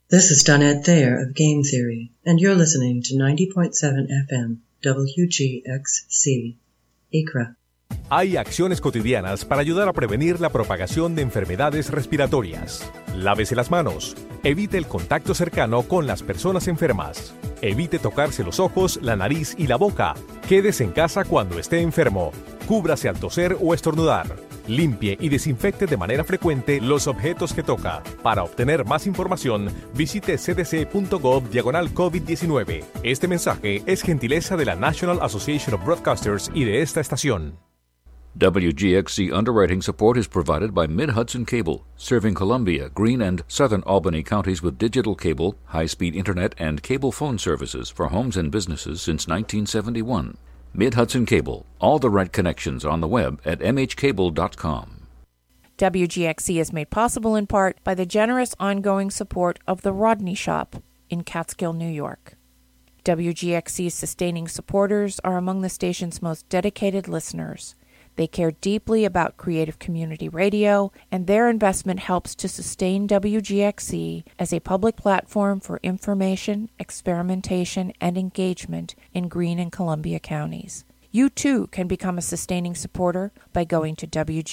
This is Donette Thayer of Game Theory, and you're listening to 90.7 FM WGXC, Accra. Hay acciones cotidianas para ayudar a prevenir la propagación de enfermedades respiratorias. Lávese las manos. Evite el contacto cercano con las personas enfermas. Evite tocarse los ojos, la nariz y la boca. Quédese en casa cuando esté enfermo. Cúbrase al toser o estornudar. Limpie y desinfecte de manera frecuente los objetos que toca. Para obtener más información, visite cdc.gov/COVID-19. Este mensaje es gentileza de la National Association of Broadcasters y de esta estación. WGXC underwriting support is provided by Mid-Hudson Cable, serving Columbia, Greene, and southern Albany counties with digital cable, high-speed internet, and cable phone services for homes and businesses since 1971. Mid-Hudson Cable, all the right connections on the web at mhcable.com. WGXC is made possible in part by the generous ongoing support of the Rodney Shop in Catskill, New York. WGXC's sustaining supporters are among the station's most dedicated listeners. They care deeply about creative community radio, and their investment helps to sustain WGXC as a public platform for information, experimentation, and engagement in Greene and Columbia counties. You, too, can become a sustaining supporter by going to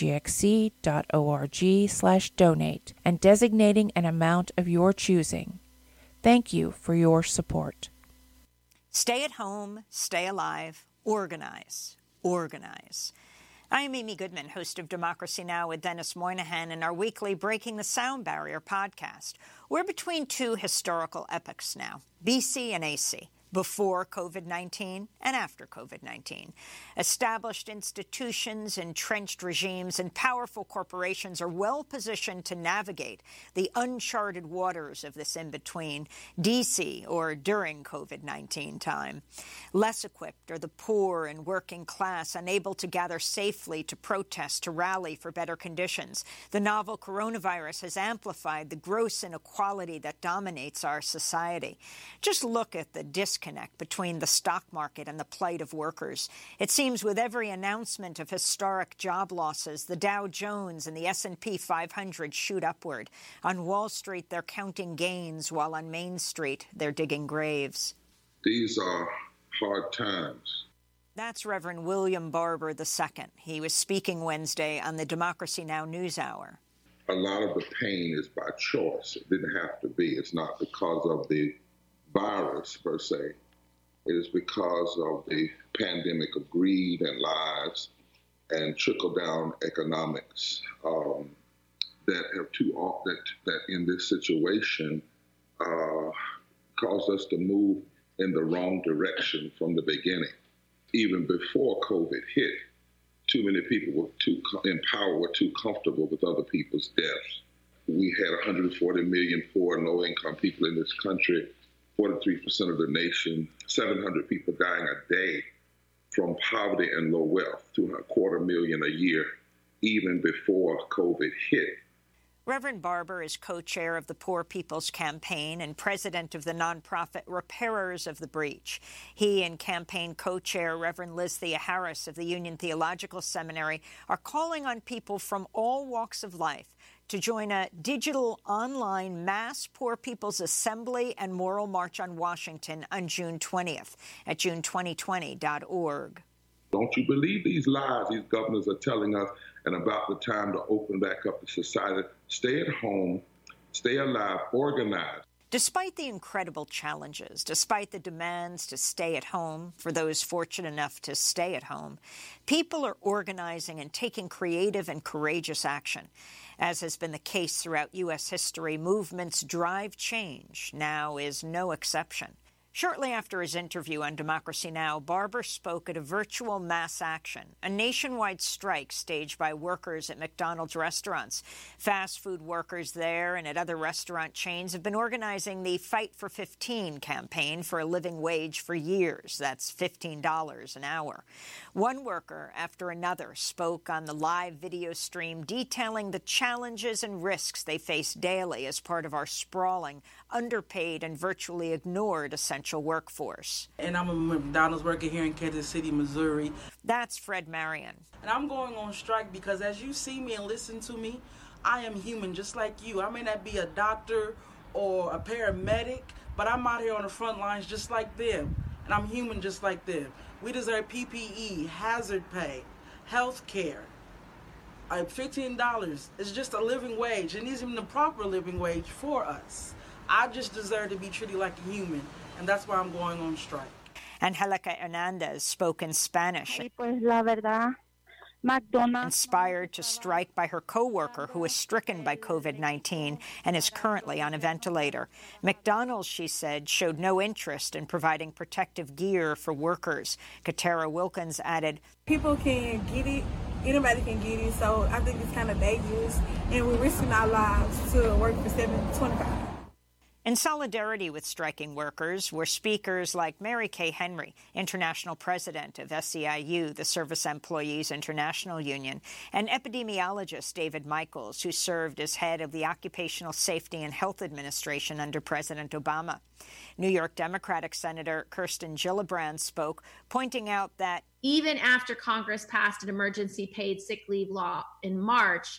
wgxc.org/donate and designating an amount of your choosing. Thank you for your support. Stay at home, stay alive, organize, organize. I am Amy Goodman, host of Democracy Now! With Dennis Moynihan and our weekly Breaking the Sound Barrier podcast. We're between two historical epochs now, BC and AC, before COVID-19 and after COVID-19. Established institutions, entrenched regimes, and powerful corporations are well positioned to navigate the uncharted waters of this in-between, DC or during COVID-19 time. Less equipped are the poor and working class, unable to gather safely to protest, to rally for better conditions. The novel coronavirus has amplified the gross inequality that dominates our society. Just look at the disconnect between the stock market and the plight of workers. It seems with every announcement of historic job losses, the Dow Jones and the S&P 500 shoot upward. On Wall Street, they're counting gains, while on Main Street, they're digging graves. These are hard times. That's Reverend William Barber II. He was speaking Wednesday on the Democracy Now! NewsHour. A lot of the pain is by choice. It didn't have to be. It's not because of the virus per se. It is because of the pandemic of greed and lies and trickle-down economics that in this situation caused us to move in the wrong direction from the beginning. Even before COVID hit, too many people in power were too comfortable with other people's deaths. We had 140 million poor and low-income people in this country, 43% of the nation, 700 people dying a day from poverty and low wealth, 250,000 a year, even before COVID hit. Reverend Barber is co-chair of the Poor People's Campaign and president of the nonprofit Repairers of the Breach. He and campaign co-chair Reverend Lizthea Harris of the Union Theological Seminary are calling on people from all walks of life to join a digital online mass Poor People's Assembly and Moral March on Washington on June 20th at june2020.org. Don't you believe these lies these governors are telling us, and about the time to open back up the society? Stay at home, stay alive, organize. Despite the incredible challenges, despite the demands to stay at home for those fortunate enough to stay at home, people are organizing and taking creative and courageous action. As has been the case throughout U.S. history, movements drive change. Now is no exception. Shortly after his interview on Democracy Now!, Barber spoke at a virtual mass action, a nationwide strike staged by workers at McDonald's restaurants. Fast food workers there and at other restaurant chains have been organizing the Fight for 15 campaign for a living wage for years. That's $15 an hour. One worker after another spoke on the live video stream detailing the challenges and risks they face daily as part of our sprawling, underpaid, and virtually ignored essential workforce. And I'm a McDonald's worker here in Kansas City, Missouri. That's Fred Marion. And I'm going on strike because as you see me and listen to me, I am human just like you. I may not be a doctor or a paramedic, but I'm out here on the front lines just like them, and I'm human just like them. We deserve PPE, hazard pay, health care. $15 is just a living wage, and isn't even the proper living wage for us. I just deserve to be treated like a human, and that's why I'm going on strike. Angelica Hernandez spoke in Spanish, inspired to strike by her co-worker who was stricken by COVID-19 and is currently on a ventilator. McDonald's, she said, showed no interest in providing protective gear for workers. Katara Wilkins added, people can get it, anybody can get it, so I think it's kind of dangerous, and we're risking our lives to work for $7.25. In solidarity with striking workers were speakers like Mary Kay Henry, international president of SEIU, the Service Employees International Union, and epidemiologist David Michaels, who served as head of the Occupational Safety and Health Administration under President Obama. New York Democratic Senator Kirsten Gillibrand spoke, pointing out that even after Congress passed an emergency paid sick leave law in March,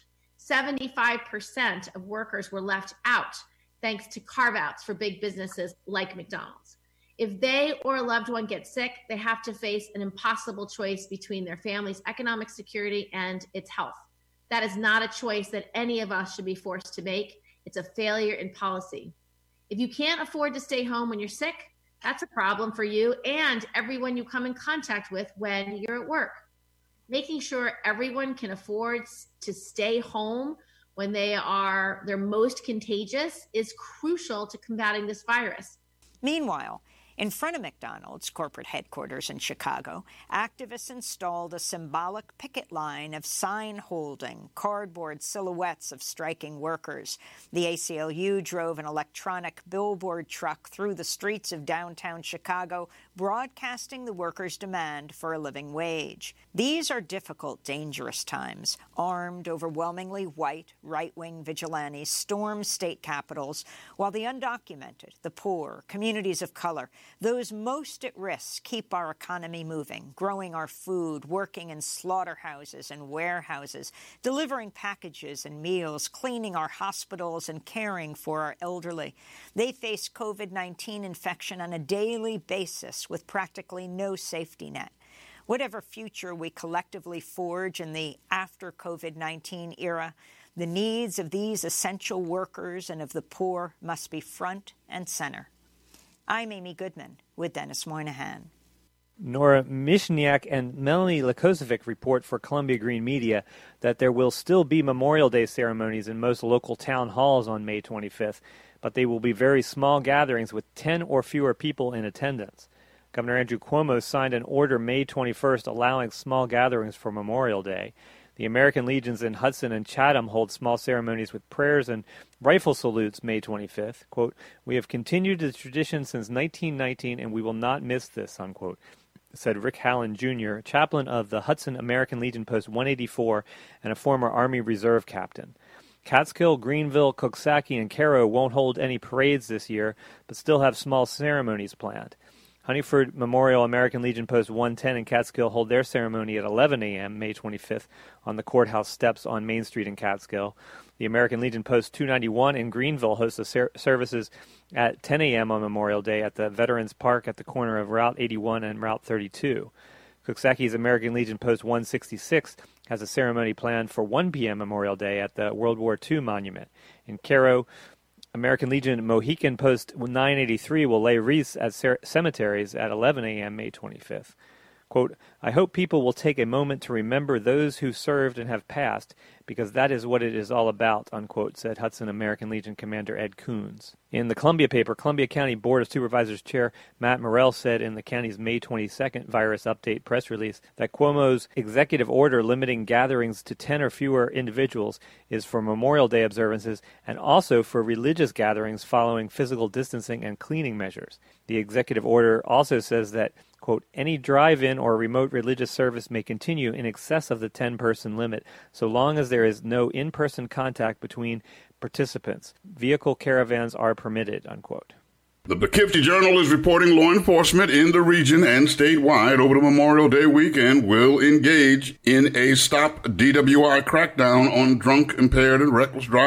75% of workers were left out, thanks to carve-outs for big businesses like McDonald's. If they or a loved one gets sick, they have to face an impossible choice between their family's economic security and its health. That is not a choice that any of us should be forced to make. It's a failure in policy. If you can't afford to stay home when you're sick, that's a problem for you and everyone you come in contact with when you're at work. Making sure everyone can afford to stay home when they're most contagious is crucial to combating this virus. Meanwhile, in front of McDonald's corporate headquarters in Chicago, activists installed a symbolic picket line of sign-holding, cardboard silhouettes of striking workers. The ACLU drove an electronic billboard truck through the streets of downtown Chicago, broadcasting the workers' demand for a living wage. These are difficult, dangerous times. Armed, overwhelmingly white, right-wing vigilantes storm state capitals, while the undocumented, the poor, communities of color, those most at risk keep our economy moving, growing our food, working in slaughterhouses and warehouses, delivering packages and meals, cleaning our hospitals and caring for our elderly. They face COVID-19 infection on a daily basis with practically no safety net. Whatever future we collectively forge in the after-COVID-19 era, the needs of these essential workers and of the poor must be front and center. I'm Amy Goodman with Dennis Moynihan. Nora Mishniak and Melanie Lakozovic report for Columbia Green Media that there will still be Memorial Day ceremonies in most local town halls on May 25th, but they will be very small gatherings with 10 or fewer people in attendance. Governor Andrew Cuomo signed an order May 21st allowing small gatherings for Memorial Day. The American Legions in Hudson and Chatham hold small ceremonies with prayers and rifle salutes May 25th. Quote, "We have continued the tradition since 1919 and we will not miss this," unquote, said Rick Hallen, Jr., chaplain of the Hudson American Legion Post 184 and a former Army Reserve captain. Catskill, Greenville, Coxsackie, and Cairo won't hold any parades this year, but still have small ceremonies planned. Huntingford Memorial American Legion Post 110 and Catskill hold their ceremony at 11 a.m. May 25th on the courthouse steps on Main Street in Catskill. The American Legion Post 291 in Greenville hosts the services at 10 a.m. on Memorial Day at the Veterans Park at the corner of Route 81 and Route 32. Coxsackie's American Legion Post 166 has a ceremony planned for 1 p.m. Memorial Day at the World War II Monument. In Cairo, American Legion Mohican Post 983 will lay wreaths at cemeteries at 11 a.m. May 25th. Quote, "I hope people will take a moment to remember those who served and have passed, because that is what it is all about," unquote, said Hudson American Legion Commander Ed Coons. In the Columbia paper, Columbia County Board of Supervisors Chair Matt Morrell said in the county's May 22nd virus update press release that Cuomo's executive order limiting gatherings to 10 or fewer individuals is for Memorial Day observances and also for religious gatherings following physical distancing and cleaning measures. The executive order also says that, quote, "Any drive-in or remote religious service may continue in excess of the 10-person limit so long as there is no in-person contact between participants. Vehicle caravans are permitted," unquote. The Poughkeepsie Journal is reporting law enforcement in the region and statewide over the Memorial Day weekend will engage in a stop DWI crackdown on drunk, impaired, and reckless driving.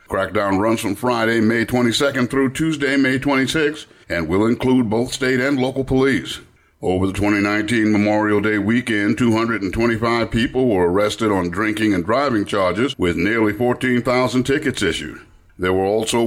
Crackdown runs from Friday, May 22nd through Tuesday, May 26th, and will include both state and local police. Over the 2019 Memorial Day weekend, 225 people were arrested on drinking and driving charges, with nearly 14,000 tickets issued. There were also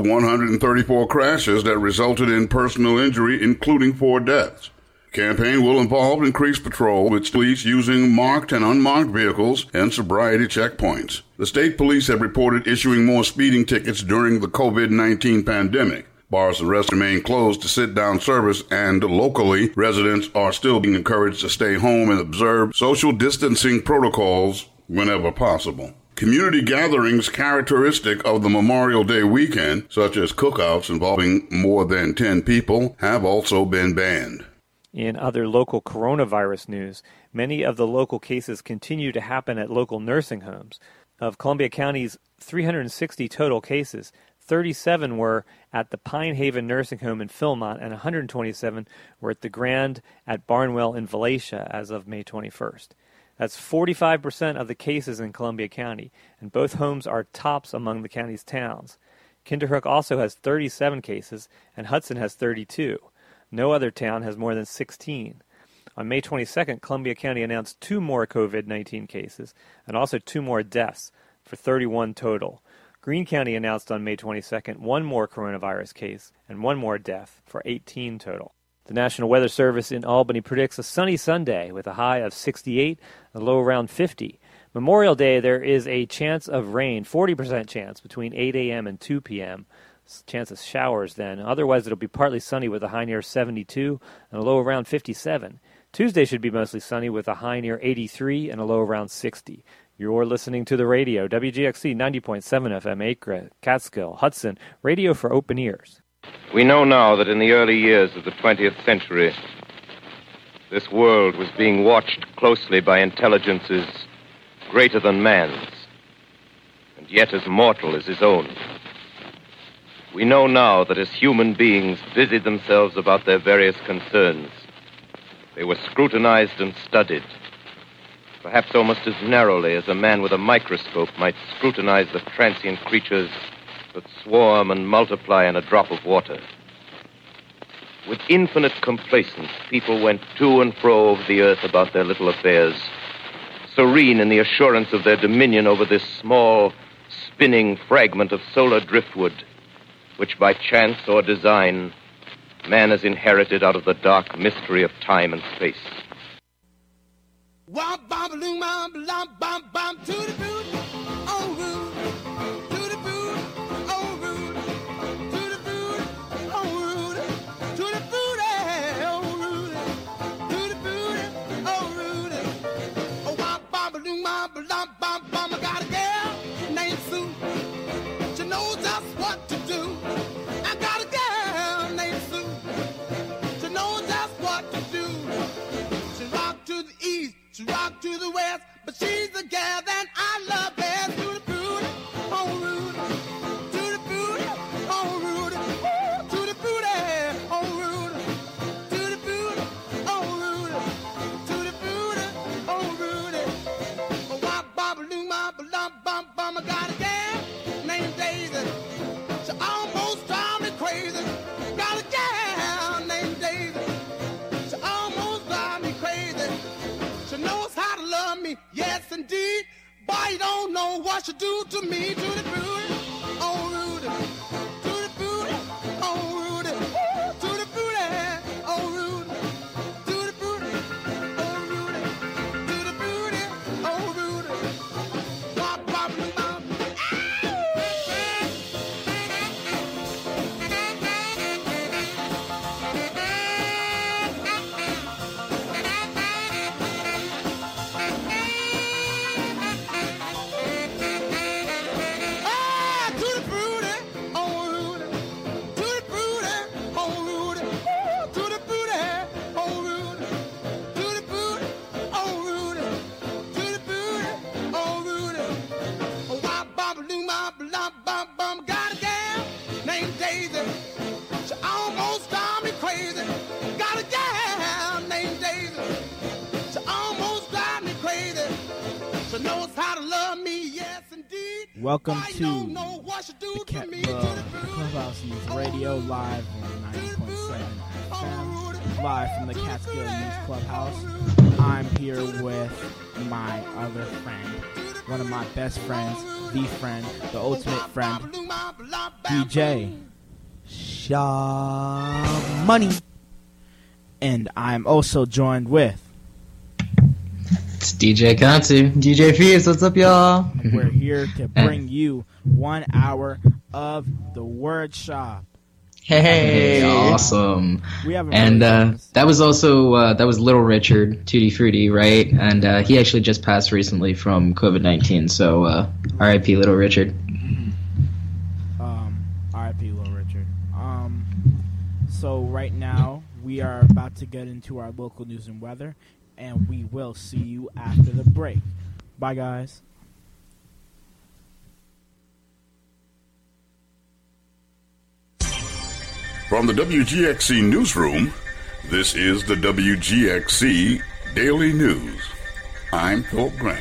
134 crashes that resulted in personal injury, including 4 deaths. The campaign will involve increased patrol, with police using marked and unmarked vehicles and sobriety checkpoints. The state police have reported issuing more speeding tickets during the COVID-19 pandemic. Bars and restaurants remain closed to sit-down service, and locally, residents are still being encouraged to stay home and observe social distancing protocols whenever possible. Community gatherings characteristic of the Memorial Day weekend, such as cookouts involving more than 10 people, have also been banned. In other local coronavirus news, many of the local cases continue to happen at local nursing homes. Of Columbia County's 360 total cases, 37 were at the Pine Haven Nursing Home in Philmont, and 127 were at the Grand at Barnwell in Valatia as of May 21st. That's 45% of the cases in Columbia County, and both homes are tops among the county's towns. Kinderhook also has 37 cases, and Hudson has 32. No other town has more than 16. On May 22nd, Columbia County announced 2 more COVID-19 cases and also 2 more deaths for 31 total. Greene County announced on May 22nd 1 more coronavirus case and 1 more death for 18 total. The National Weather Service in Albany predicts a sunny Sunday with a high of 68 and a low around 50. Memorial Day, there is a chance of rain, 40% chance between 8 a.m. and 2 p.m. Chance of showers then. Otherwise, it'll be partly sunny with a high near 72 and a low around 57. Tuesday should be mostly sunny with a high near 83 and a low around 60. You're listening to the radio, WGXC 90.7 FM, Acre, Catskill, Hudson, radio for open ears. We know now that in the early years of the 20th century, this world was being watched closely by intelligences greater than man's, and yet as mortal as his own. We know now that as human beings busied themselves about their various concerns, they were scrutinized and studied, perhaps almost as narrowly as a man with a microscope might scrutinize the transient creatures that swarm and multiply in a drop of water. With infinite complacence, people went to and fro over the earth about their little affairs, serene in the assurance of their dominion over this small, spinning fragment of solar driftwood, which by chance or design, man has inherited out of the dark mystery of time and space. Wop, bam, balloon, bam, bam, bam, bam, to the boot, oh, rude, to the boot, oh, rude, to the boot, oh, rude, to the boot, oh, rude, to the boot, oh, rude. Oh, wop, bam, balloon, bam, bam, bam, bam, I got a girl named Sue. She knows just what to do. I got a girl named Sue. She knows just what to do. She rock to the east. She rock to the west, but she's the gal that I love best. To the booty, oh Rudy, to the booty, oh Rudy, ooh, to the booty, oh Rudy, to the booty, oh Rudy, to the booty, oh Rudy. Oh, wop, bop, loom, bop, bum, bum, bum. I got a gal named Daisy. She almost drives me crazy. Got a gal named Daisy. She almost drives me crazy. She knows how to love me, yes indeed. Boy, you don't know what she do to me. To the booty, oh Rudy, to the booty, oh Rudy, ooh, to the booty, oh Rudy, to the booty, oh Rudy, to the booty, oh Rudy. Wop, wop, wop. Got a gal named Daisy. She almost drives me crazy. Got a gal named Daisy. She almost drives me crazy. She knows how to love me, yes indeed. Welcome to the Clubhouse News Radio, live on 90.7 FM, live from the Catskill News Clubhouse. I'm here with my other friend, one of my best friends, the ultimate friend, DJ Shaw Money. And I'm also joined with... It's DJ Katsu, DJ Fierce, what's up, y'all? We're here to bring you 1 hour of the Word Shop. Hey, awesome. That was also that was Little Richard, Tutti Frutti, right? And he actually just passed recently from COVID-19. So R.I.P. Little Richard. R.I.P. Little Richard. So right now we are about to get into our local news and weather, and we will see you after the break. Bye, guys. From the WGXC Newsroom, this is the WGXC Daily News. I'm Philip Grant.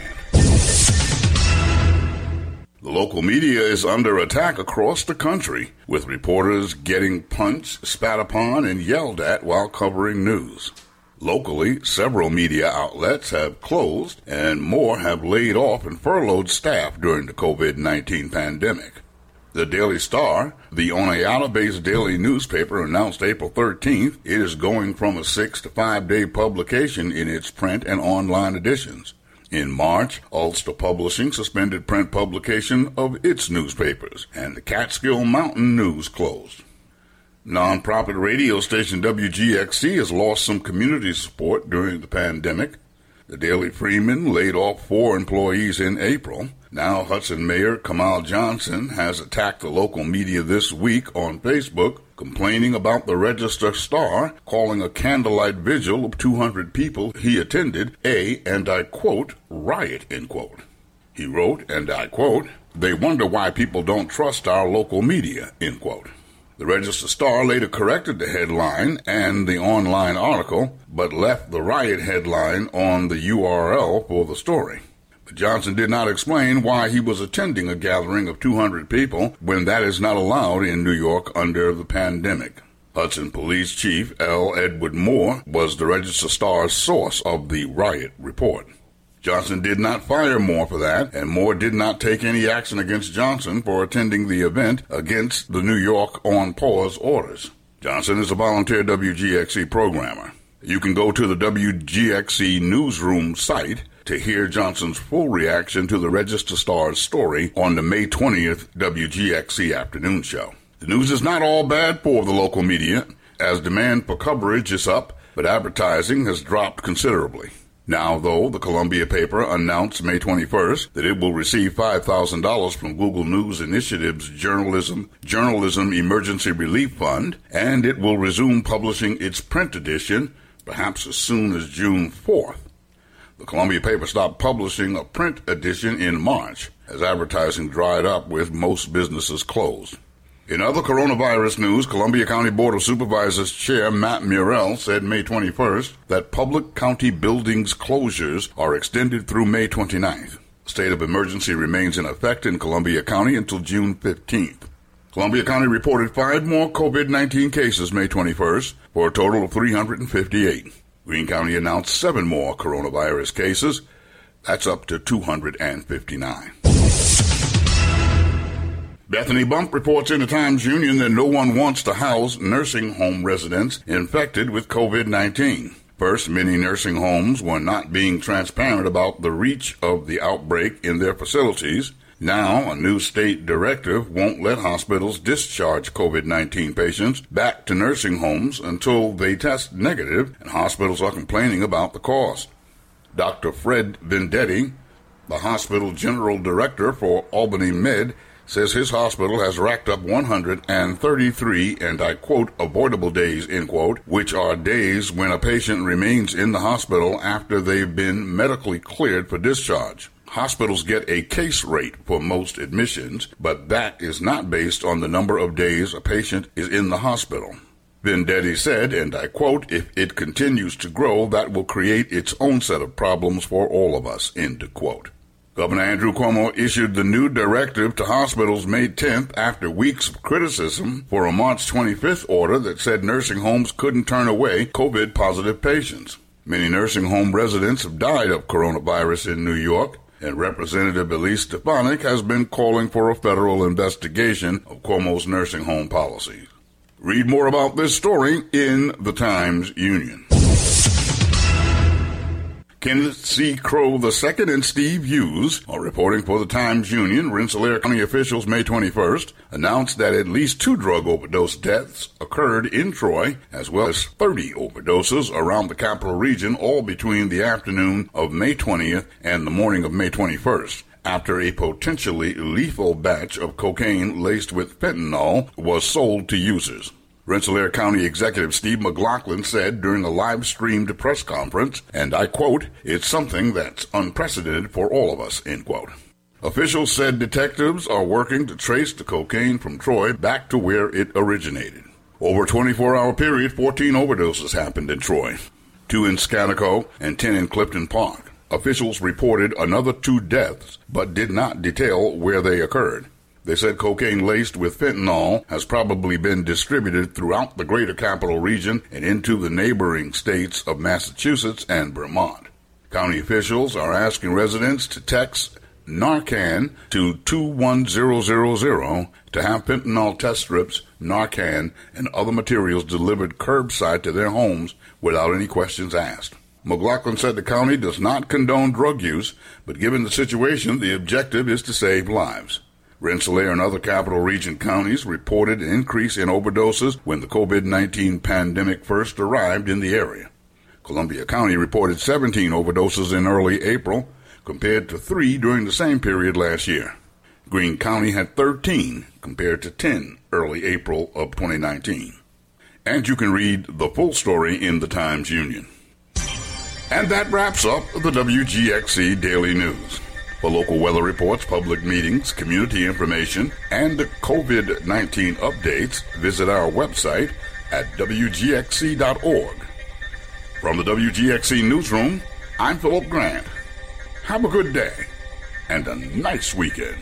The local media is under attack across the country, with reporters getting punched, spat upon, and yelled at while covering news. Locally, several media outlets have closed, and more have laid off and furloughed staff during the COVID-19 pandemic. The Daily Star, the Oneonta-based daily newspaper, announced April 13th it is going from a 6 to 5 day publication in its print and online editions. In March, Ulster Publishing suspended print publication of its newspapers, and the Catskill Mountain News closed. Nonprofit radio station WGXC has lost some community support during the pandemic. The Daily Freeman laid off 4 employees in April. Now Hudson Mayor Kamal Johnson has attacked the local media this week on Facebook, complaining about the Register Star, calling a candlelight vigil of 200 people he attended a, and I quote, riot, end quote. He wrote, and I quote, "They wonder why people don't trust our local media," end quote. The Register Star later corrected the headline and the online article, but left the riot headline on the URL for the story. But Johnson did not explain why he was attending a gathering of 200 people when that is not allowed in New York under the pandemic. Hudson Police Chief L. Edward Moore was the Register Star's source of the riot report. Johnson did not fire Moore for that, and Moore did not take any action against Johnson for attending the event against the New York on-pause orders. Johnson is a volunteer WGXC programmer. You can go to the WGXC Newsroom site to hear Johnson's full reaction to the Register Star's story on the May 20th WGXC Afternoon Show. The news is not all bad for the local media, as demand for coverage is up, but advertising has dropped considerably. Now, though, the Columbia paper announced May 21st that it will receive $5,000 from Google News Initiative's Journalism Emergency Relief Fund, and it will resume publishing its print edition perhaps as soon as June 4th. The Columbia paper stopped publishing a print edition in March as advertising dried up with most businesses closed. In other coronavirus news, Columbia County Board of Supervisors Chair Matt Murrell said May 21st that public county buildings closures are extended through May 29th. A state of emergency remains in effect in Columbia County until June 15th. Columbia County reported 5 more COVID-19 cases May 21st for a total of 358. Greene County announced 7 more coronavirus cases. That's up to 259. Bethany Bump reports in the Times-Union that no one wants to house nursing home residents infected with COVID-19. First, many nursing homes were not being transparent about the reach of the outbreak in their facilities. Now, a new state directive won't let hospitals discharge COVID-19 patients back to nursing homes until they test negative, and hospitals are complaining about the cost. Dr. Fred Vendetti, the hospital general director for Albany Med, says his hospital has racked up 133, and I quote, avoidable days, end quote, which are days when a patient remains in the hospital after they've been medically cleared for discharge. Hospitals get a case rate for most admissions, but that is not based on the number of days a patient is in the hospital. Vendetti said, and I quote, if it continues to grow, that will create its own set of problems for all of us, end quote. Governor Andrew Cuomo issued the new directive to hospitals May 10th after weeks of criticism for a March 25th order that said nursing homes couldn't turn away COVID-positive patients. Many nursing home residents have died of coronavirus in New York, and Representative Elise Stefanik has been calling for a federal investigation of Cuomo's nursing home policies. Read more about this story in the Times-Union. Kenneth C. Crow II and Steve Hughes are reporting for the Times-Union. Rensselaer County officials May 21st announced that at least 2 drug overdose deaths occurred in Troy, as well as 30 overdoses around the capital region, all between the afternoon of May 20th and the morning of May 21st, after a potentially lethal batch of cocaine laced with fentanyl was sold to users. Rensselaer County Executive Steve McLaughlin said during a live-streamed press conference, and I quote, "It's something that's unprecedented for all of us," end quote. Officials said detectives are working to trace the cocaine from Troy back to where it originated. Over a 24-hour period, 14 overdoses happened in Troy, 2 in Scanico and 10 in Clifton Park. Officials reported another 2 deaths, but did not detail where they occurred. They said cocaine laced with fentanyl has probably been distributed throughout the greater capital region and into the neighboring states of Massachusetts and Vermont. County officials are asking residents to text Narcan to 21000 to have fentanyl test strips, Narcan, and other materials delivered curbside to their homes without any questions asked. McLaughlin said the county does not condone drug use, but given the situation, the objective is to save lives. Rensselaer and other capital region counties reported an increase in overdoses when the COVID-19 pandemic first arrived in the area. Columbia County reported 17 overdoses in early April, compared to 3 during the same period last year. Greene County had 13, compared to 10 early April of 2019. And you can read the full story in the Times-Union. And that wraps up the WGXC Daily News. For local weather reports, public meetings, community information, and COVID-19 updates, visit our website at WGXC.org. From the WGXC Newsroom, I'm Philip Grant. Have a good day and a nice weekend.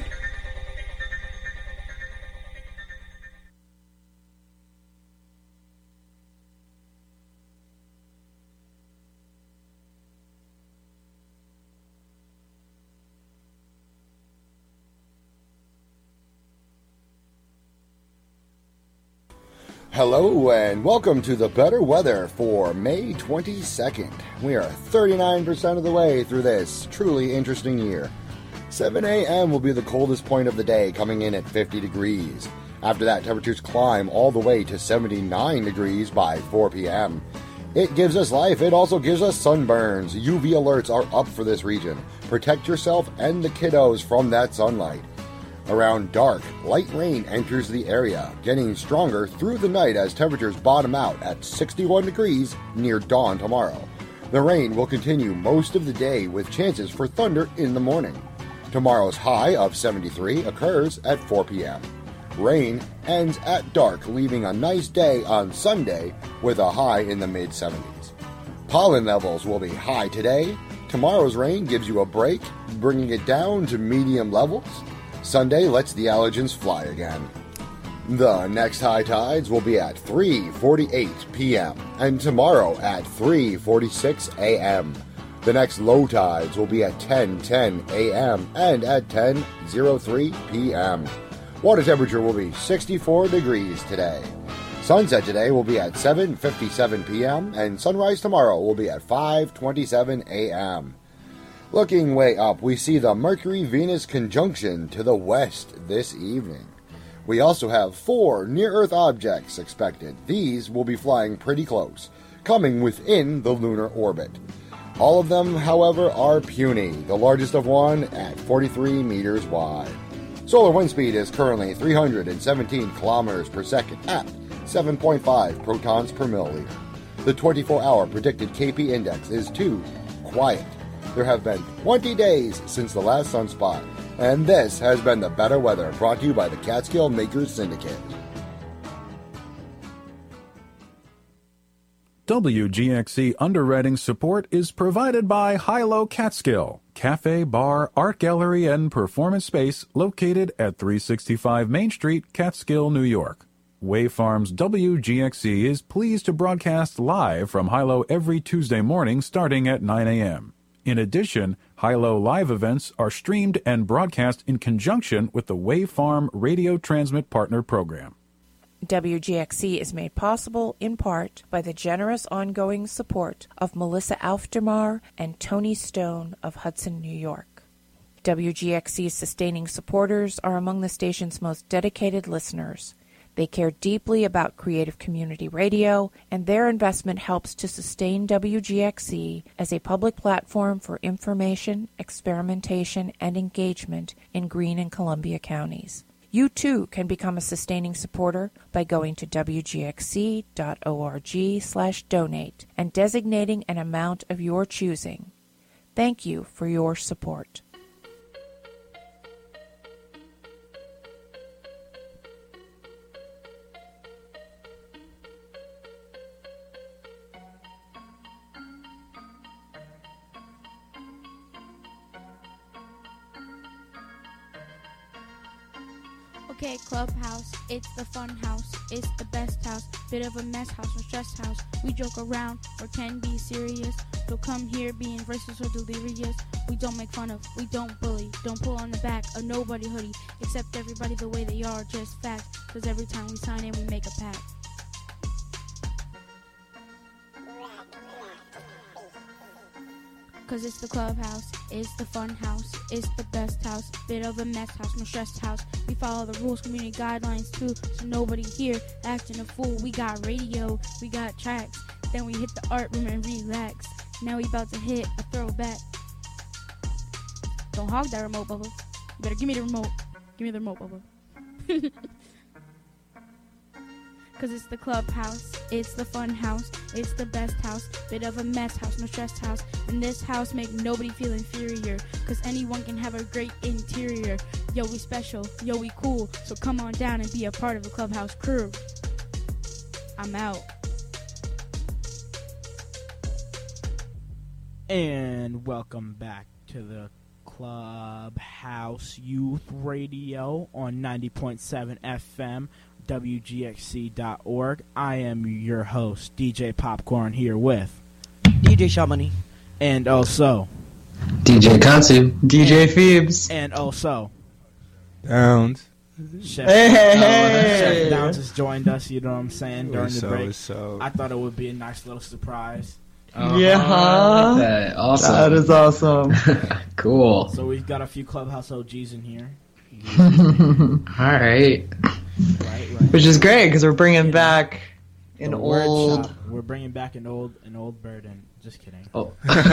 Hello and welcome to the better weather for May 22nd. We are 39% of the way through this truly interesting year. 7 a.m. will be the coldest point of the day, coming in at 50 degrees. After that, temperatures climb all the way to 79 degrees by 4 p.m. It gives us life. It also gives us sunburns. UV alerts are up for this region. Protect yourself and the kiddos from that sunlight. Around dark, light rain enters the area, getting stronger through the night as temperatures bottom out at 61 degrees near dawn tomorrow. The rain will continue most of the day with chances for thunder in the morning. Tomorrow's high of 73 occurs at 4 p.m. Rain ends at dark, leaving a nice day on Sunday with a high in the mid-70s. Pollen levels will be high today. Tomorrow's rain gives you a break, bringing it down to medium levels. Sunday lets the allergens fly again. The next high tides will be at 3:48 p.m. and tomorrow at 3:46 a.m. The next low tides will be at 10:10 a.m. and at 10:03 p.m. Water temperature will be 64 degrees today. Sunset today will be at 7:57 p.m. and sunrise tomorrow will be at 5:27 a.m. Looking way up, we see the Mercury-Venus conjunction to the west this evening. We also have 4 near-Earth objects expected. These will be flying pretty close, coming within the lunar orbit. All of them, however, are puny, the largest of one at 43 meters wide. Solar wind speed is currently 317 kilometers per second at 7.5 protons per milliliter. The 24-hour predicted KP index is 2, quiet. There have been 20 days since the last sunspot, and this has been the better weather brought to you by the Catskill Makers Syndicate. WGXC underwriting support is provided by Hilo Catskill, cafe, bar, art gallery, and performance space located at 365 Main Street, Catskill, New York. Wave Farms WGXC is pleased to broadcast live from Hilo every Tuesday morning starting at 9 a.m. In addition, Hilo live events are streamed and broadcast in conjunction with the Wave Farm Radio Transmit Partner Program. WGXC is made possible in part by the generous ongoing support of Melissa Aufdermar and Tony Stone of Hudson, New York. WGXC's sustaining supporters are among the station's most dedicated listeners. They care deeply about creative community radio, and their investment helps to sustain WGXC as a public platform for information, experimentation, and engagement in Greene and Columbia counties. You too can become a sustaining supporter by going to wgxc.org/donate and designating an amount of your choosing. Thank you for your support. Okay, Clubhouse, it's the fun house, it's the best house, bit of a mess house, no stress house. We joke around or can be serious, so come here being racist or delirious. We don't make fun of, we don't bully, don't pull on the back of nobody hoodie, accept everybody the way they are, just fact, cause every time we sign in we make a pact. Cause it's the clubhouse, it's the fun house, it's the best house, bit of a mess house, no stress house. We follow the rules, community guidelines too, so nobody here acting a fool. We got radio, we got tracks, then we hit the art room and relax. Now we about to hit a throwback. Don't hog that remote, Bubba. You better give me the remote. Give me the remote, Bubba. Cause it's the clubhouse, it's the fun house, it's the best house, bit of a mess house, no stress house. And this house make nobody feel inferior, cause anyone can have a great interior. Yo, we special, yo, we cool, so come on down and be a part of the clubhouse crew. I'm out. And welcome back to the Clubhouse Youth Radio on 90.7 FM. WGXC.org. I am your host, DJ Popcorn, here with DJ Shamani, and also DJ Katsu, DJ Phoebes, and also Downs. Chef, Hey! Chef Downs has joined us. You know what I'm saying during the break. So. I thought it would be a nice little surprise. Yeah, like awesome. That is awesome. Cool. So we've got a few Clubhouse OGs in here. All right. Right. Which is great because we're bringing back an old. We're bringing back an old burden. Just kidding. Oh.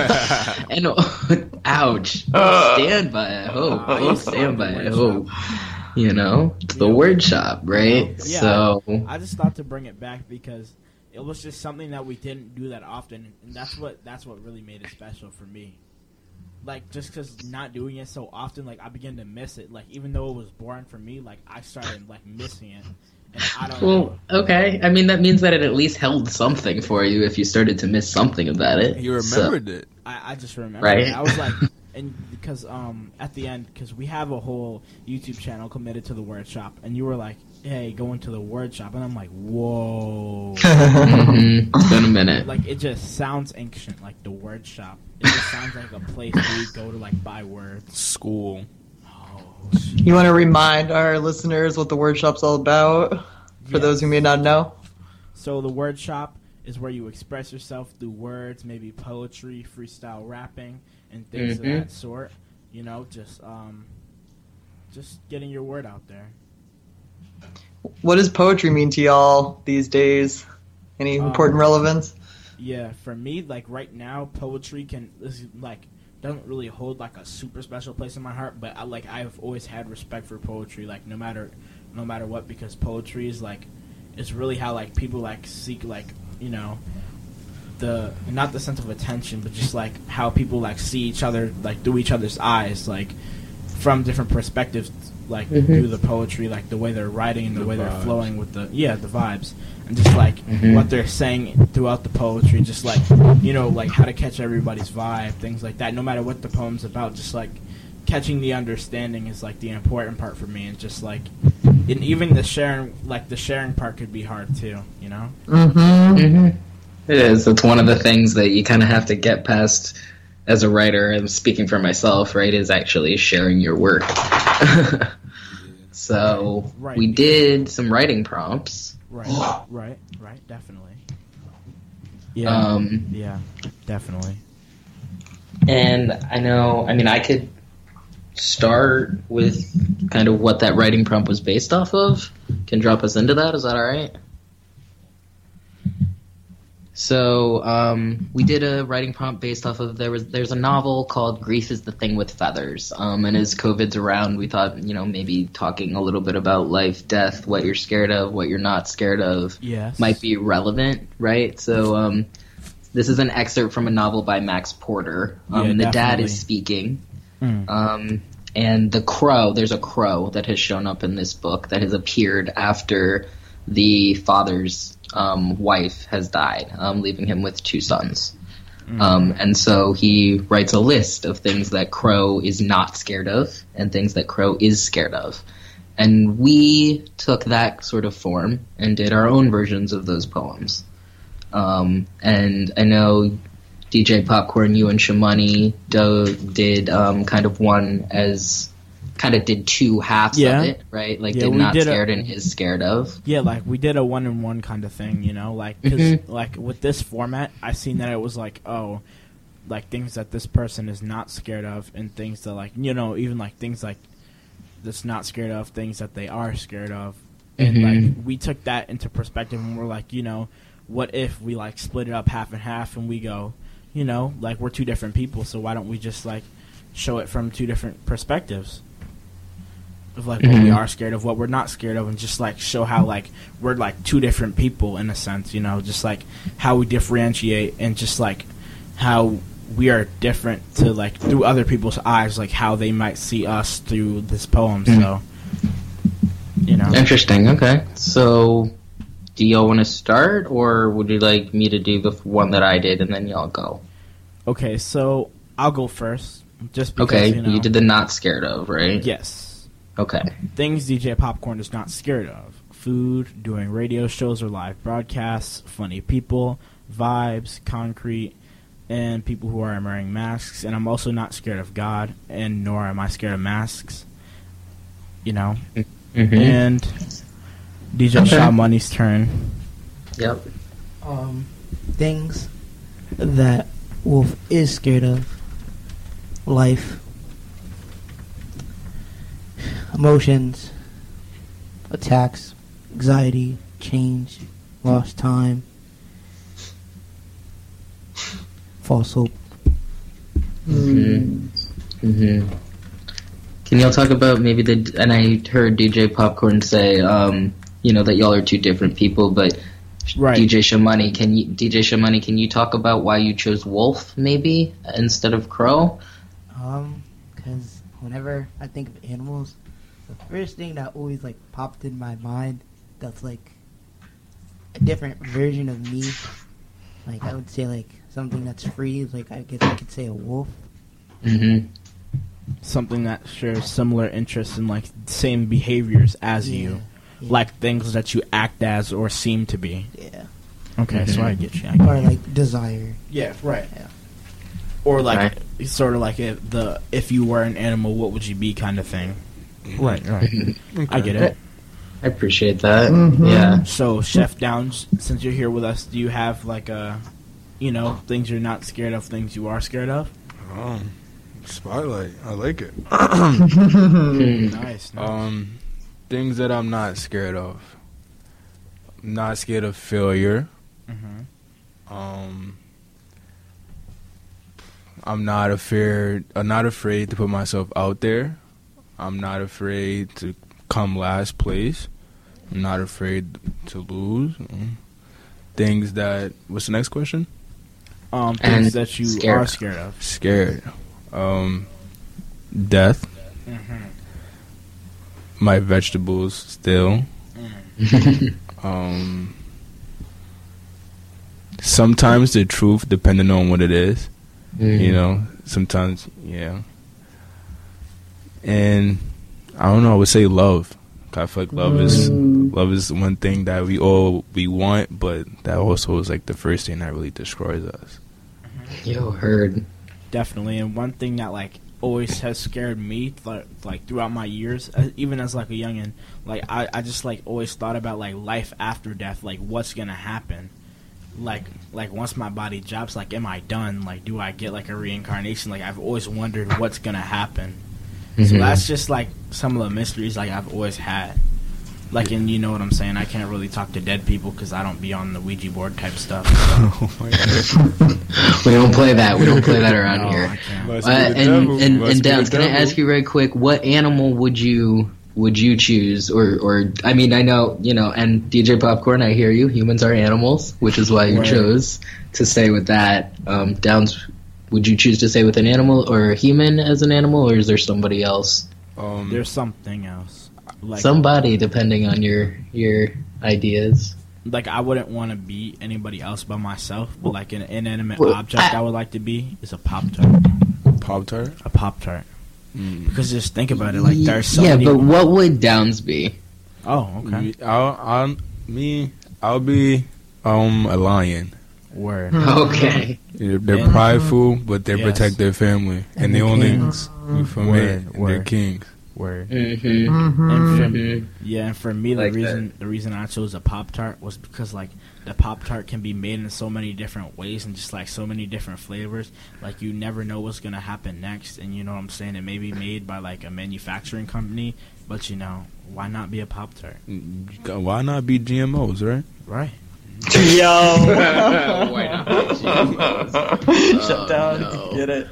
Ouch. Stand by it. Oh, stand by it. Oh. You know, the word shop, right? Yeah, so I just thought to bring it back because it was just something that we didn't do that often, and that's what really made it special for me. Like, just because not doing it so often, like, I began to miss it. Like, even though it was boring for me, like, I started, like, missing it. And I don't know. Okay. I mean, that means that it at least held something for you if you started to miss something about it. You remembered it. I just remembered right? it. I was like, and because at the end, because we have a whole YouTube channel committed to the word shop, and you were like, hey, go into the word shop. And I'm like, whoa. It's been a minute. Like, it just sounds ancient, like the word shop. It just sounds like a place where you go to, like, buy words. School. You want to remind our listeners what the word shop's all about? For those who may not know? So the word shop is where you express yourself through words, maybe poetry, freestyle rapping, and things of that sort. You know, just getting your word out there. What does poetry mean to y'all these days? Any important relevance? Yeah, for me, like right now, poetry doesn't really hold like a super special place in my heart, but I've always had respect for poetry, like no matter what, because poetry is like, it's really how like people like seek like, you know, not the sense of attention, but just like how people like see each other like through each other's eyes, like from different perspectives, like do the poetry, like the way they're writing and the way they're flowing with the vibes, and just like what they're saying throughout the poetry, just like like how to catch everybody's vibe, things like that. No matter what the poem's about, just like catching the understanding is like the important part for me, and just like and even the sharing part could be hard too, It is. It's one of the things that you kind of have to get past as a writer, and speaking for myself, right, is actually sharing your work. So we did some writing prompts. Right, definitely. Yeah, definitely. And I could start with kind of what that writing prompt was based off of. Can drop us into that, is that all right? So we did a writing prompt based off of there's a novel called Grief is the Thing with Feathers, and as COVID's around, we thought maybe talking a little bit about life, death, what you're scared of, what you're not scared of, might be relevant, right? So this is an excerpt from a novel by Max Porter. The dad is speaking, and there's a crow that has shown up in this book that has appeared after the father's wife has died, leaving him with 2 sons. And so he writes a list of things that Crow is not scared of and things that Crow is scared of. And we took that sort of form and did our own versions of those poems. And I know DJ Popcorn, you and Shamani did kind of one as... kind of did 2 halves of it, right? Like, did not scared and is scared of. Yeah, like, we did a 1-in-1 kind of thing, like, because, like, with this format, I seen that it was like, like, things that this person is not scared of, and things that, like, even, like, things, like, that's not scared of, things that they are scared of. And, like, we took that into perspective, and we're like, what if we, like, split it up half and half, and we go, like, we're 2 different people, so why don't we just, like, show it from 2 different perspectives? Of like what we are scared of, what we're not scared of, and just like show how like we're like 2 different people in a sense, just like how we differentiate, and just like how we are different to like through other people's eyes, like how they might see us through this poem. So interesting. Okay, so do y'all want to start, or would you like me to do the one that I did and then y'all go? Okay, so I'll go first, just because okay, you did the not scared of, right? Yes. Okay. Things DJ Popcorn is not scared of. Food, doing radio shows or live broadcasts, funny people, vibes, concrete, and people who are wearing masks. And I'm also not scared of God, and nor am I scared of masks. And DJ Shaw Money's turn. Yep. Things that Wolf is scared of. Life. Emotions, attacks, anxiety, change, lost time, false hope. Can y'all talk about maybe and I heard DJ Popcorn say, that y'all are 2 different people, but DJ Shamani, can you talk about why you chose Wolf maybe instead of Crow? Because whenever I think of animals, the first thing that always like popped in my mind that's like a different version of me, like I would say like something that's free, like I guess I could say a wolf. Something that shares similar interests and like same behaviors as you, like things that you act as or seem to be. Okay, so I get you. Or like desire. Yeah, right. Yeah. Or like sort of like if you were an animal, what would you be kind of thing. Right. Okay. I get it. I appreciate that. Yeah. So, Chef Downs, since you're here with us, do you have like things you're not scared of, things you are scared of? Spotlight. I like it. Nice. Things that I'm not scared of. I'm not scared of failure. I'm not afraid to put myself out there. I'm not afraid to come last place. I'm not afraid to lose. Things that... What's the next question? Things that you are scared of. Scared. Death. my vegetables still. Sometimes the truth, depending on what it is. You know, sometimes, yeah. And I don't know, I would say love. I feel like love is one thing that we want, but that also is like the first thing that really destroys us. Yo, heard. Definitely. And one thing that like always has scared me, like throughout my years, even as like a youngin', like I just like always thought about like life after death, like what's gonna happen. Like once my body drops, like am I done? Like do I get like a reincarnation? Like I've always wondered what's gonna happen. So that's just like some of the mysteries like I've always had. Like, and you know what I'm saying? I can't really talk to dead people because I don't be on the Ouija board type stuff. So. We don't play that. We don't play that around here. And Downs, can I ask you very quick, what animal would you choose? Or I mean, I know, you know, and DJ Popcorn, I hear you. Humans are animals, which is why you chose to stay with that. Downs, would you choose to stay with an animal or a human as an animal, or is there somebody else? There's something else. Like, somebody, depending on your ideas. Like, I wouldn't want to be anybody else but myself, but like an inanimate object I would like to be is a Pop-Tart. Pop-Tart? A Pop-Tart. Because just think about it, like there's so many... but what would Downs be? Oh, okay. I'll be a lion. Word. Okay. They're prideful, but they protect their family, and they only kings. They're kings. Word. Mm-hmm. And for me, like the reason I chose a Pop-Tart was because like the Pop-Tart can be made in so many different ways and just like so many different flavors. Like you never know what's gonna happen next, and you know what I'm saying. It may be made by like a manufacturing company, but you know, why not be a Pop-Tart? Why not be GMOs, right? Right. Yo. Why not be GMOs? Shut down. No. Get it.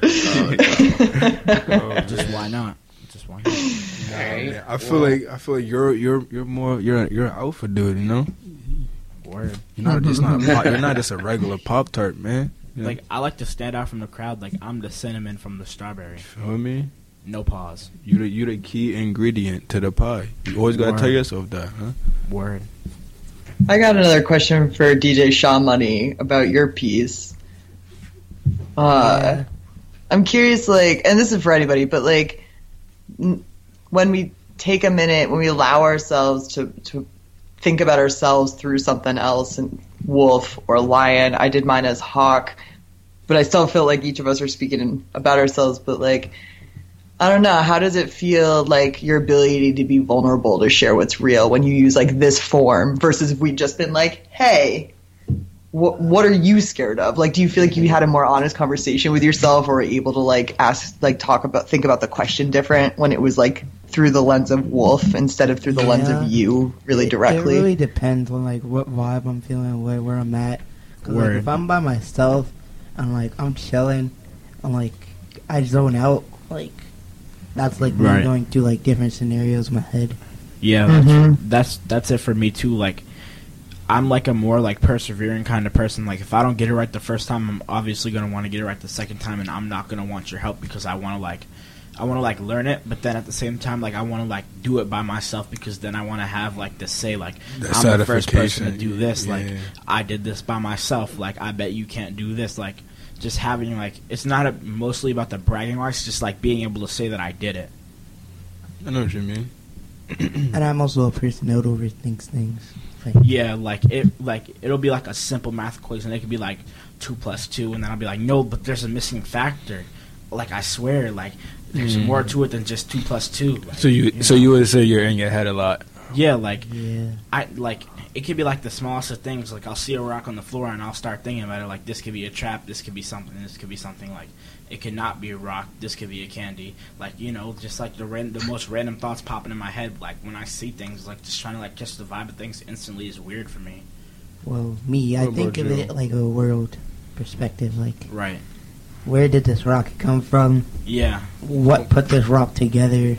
Just why not? Yeah, I feel like you're an alpha dude, you know. Word. You're not just a regular Pop-Tart, man. You know? Like I like to stand out from the crowd. Like I'm the cinnamon from the strawberry. Feel me? No pause. You the key ingredient to the pie. You always gotta tell yourself that, huh? Word. I got another question for DJ Shaw Money about your piece. I'm curious, like, and this is for anybody, but like, when we take a minute, when we allow ourselves to think about ourselves through something else, and wolf or lion, I did mine as hawk, but I still feel like each of us are speaking about ourselves, but like, I don't know, how does it feel like your ability to be vulnerable to share what's real when you use like this form versus if we'd just been like, hey, what are you scared of? Like, do you feel like you had a more honest conversation with yourself or were able to like ask, like think about the question different when it was like through the lens of wolf instead of through the lens of you really directly? It really depends on like what vibe I'm feeling, where I'm at. Cause like, if I'm by myself and like I'm chilling and like I zone out, like that's like me going through like different scenarios in my head. Yeah, that's it for me too. Like I'm like a more like persevering kind of person. Like if I don't get it right the first time, I'm obviously gonna want to get it right the second time, and I'm not gonna want your help because I want to learn it. But then at the same time, like I want to like do it by myself because then I want to have like to say like I'm the first person to do this. Yeah. Like I did this by myself. Like I bet you can't do this. Like just having like it's not mostly about the bragging rights. Just like being able to say that I did it. I know what you mean. And I'm also a person that overthinks things. Yeah, it'll be like a simple math equation. It could be like 2 + 2, and then I'll be like, no, but there's a missing factor. Like I swear, like there's more to it than just 2 + 2. Like, so you would say you're in your head a lot. Yeah, I like it could be like the smallest of things. Like I'll see a rock on the floor and I'll start thinking about it. Like this could be a trap. This could be something. This could be something. Like it could not be a rock. This could be a candy. Like you know, just like the most random thoughts popping in my head. Like when I see things, like just trying to like catch the vibe of things instantly is weird for me. Well, me, I think of it like a world perspective. Like right, where did this rock come from? Yeah, what put this rock together?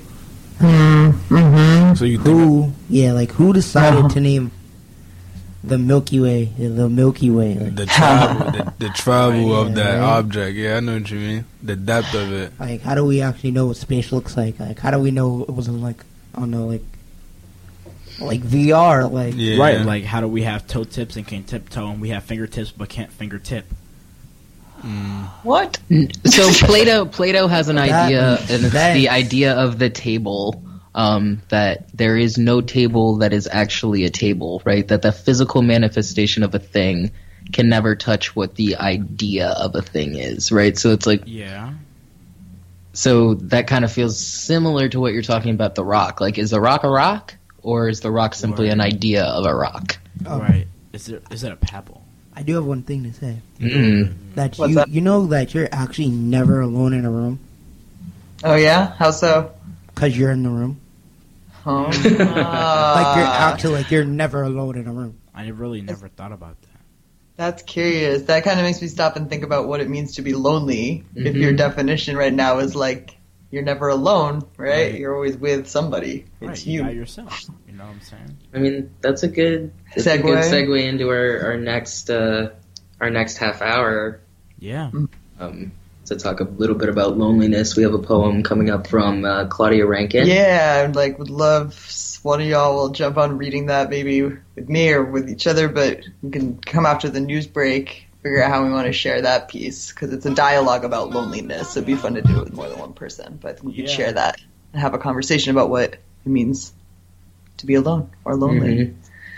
So you think who decided to name the Milky Way, the Milky Way, like, the travel of that object? Yeah, I know what you mean. The depth of it. Like, how do we actually know what space looks like? Like, how do we know it wasn't like, I don't know, like like VR, like right, like how do we have toe tips and can't tiptoe, and we have fingertips but can't fingertip? What? So Plato has an idea, and it's the idea of the table. That there is no table that is actually a table, right? That the physical manifestation of a thing can never touch what the idea of a thing is, right? So it's like, so that kind of feels similar to what you're talking about the rock. Like, is the rock a rock, or is the rock simply an idea of a rock? Right. Is it a pebble? I do have one thing to say. That you know that you're actually never alone in a room. Oh yeah? How so? Because you're in the room. Like you're actually like you're never alone in a room. I really never thought about that. That's curious. That kind of makes me stop and think about what it means to be lonely. If your definition right now is like you're never alone, right? You're always with somebody. It's you. By yourself. You know what I'm saying? I mean, that's a good segue into our next half hour. Yeah. To talk a little bit about loneliness. We have a poem coming up from Claudia Rankin. Yeah, I'd would love one of y'all will jump on reading that, maybe with me or with each other, but we can come after the news break, figure out how we want to share that piece, because it's a dialogue about loneliness, so it'd be fun to do it with more than one person, but I think we could share that and have a conversation about what it means to be alone or lonely.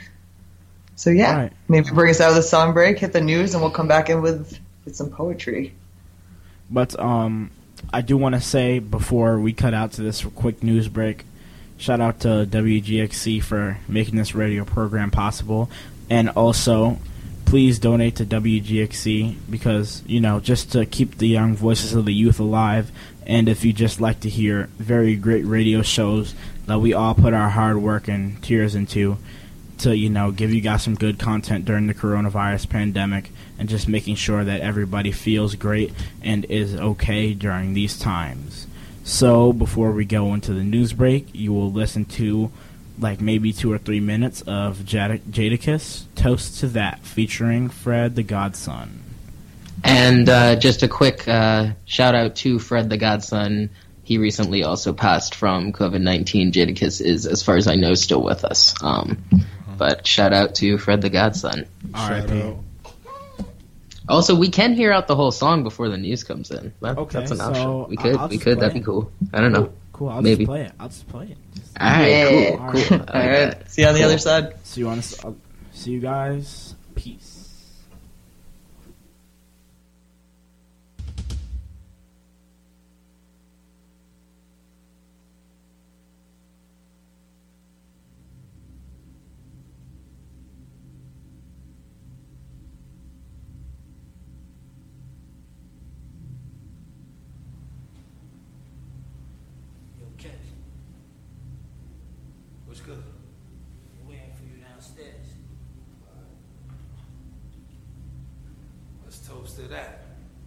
So maybe bring us out of the song break, hit the news, and we'll come back in with some poetry. But I do want to say before we cut out to this quick news break, shout out to WGXC for making this radio program possible, and also please donate to WGXC because, you know, just to keep the young voices of the youth alive, and if you just like to hear very great radio shows that we all put our hard work and tears into to, you know, give you guys some good content during the coronavirus pandemic and just making sure that everybody feels great and is okay during these times. So before we go into the news break, you will listen to like maybe 2 or 3 minutes of Jadakiss, Toast to That, featuring Fred the Godson. And just a quick shout out to Fred the Godson. He recently also passed from COVID-19. Jadakiss is, as far as I know, still with us. But shout out to Fred the Godson. R.I.P. Also, we can hear out the whole song before the news comes in. That's an option. So we could. That'd be cool. I don't know. Cool. I'll Maybe. just play it. All right. Cool. All right. See you on the other side. See you guys. Peace. Toast to that.